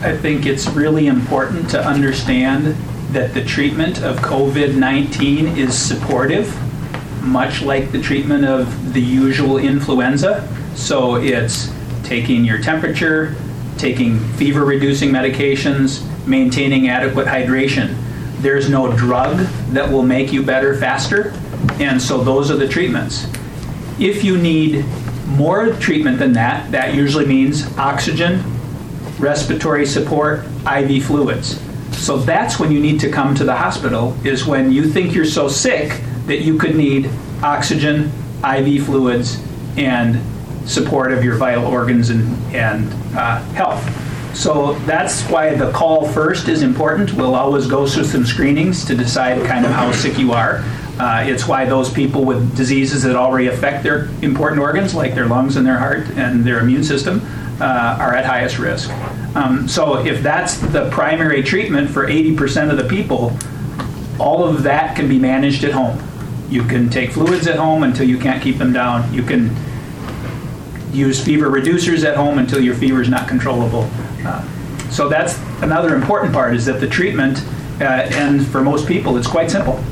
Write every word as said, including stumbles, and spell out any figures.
I think it's really important to understand that the treatment of COVID nineteen is supportive, much like the treatment of the usual influenza. So it's taking your temperature, taking fever-reducing medications, maintaining adequate hydration. There's no drug that will make you better faster, and so those are the treatments. If you need more treatment than that, that usually means oxygen, respiratory support, I V fluids. So that's when you need to come to the hospital, is when you think you're so sick that you could need oxygen, I V fluids, and support of your vital organs and, and uh, health. So that's why the call first is important. We'll always go through some screenings to decide kind of how sick you are. Uh, it's why those people with diseases that already affect their important organs, like their lungs and their heart and their immune system, uh, are at highest risk. Um, so if that's the primary treatment for eighty percent of the people, all of that can be managed at home. You can take fluids at home until you can't keep them down. You can use fever reducers at home until your fever is not controllable. Uh, so that's another important part, is that the treatment, uh, and for most people, it's quite simple.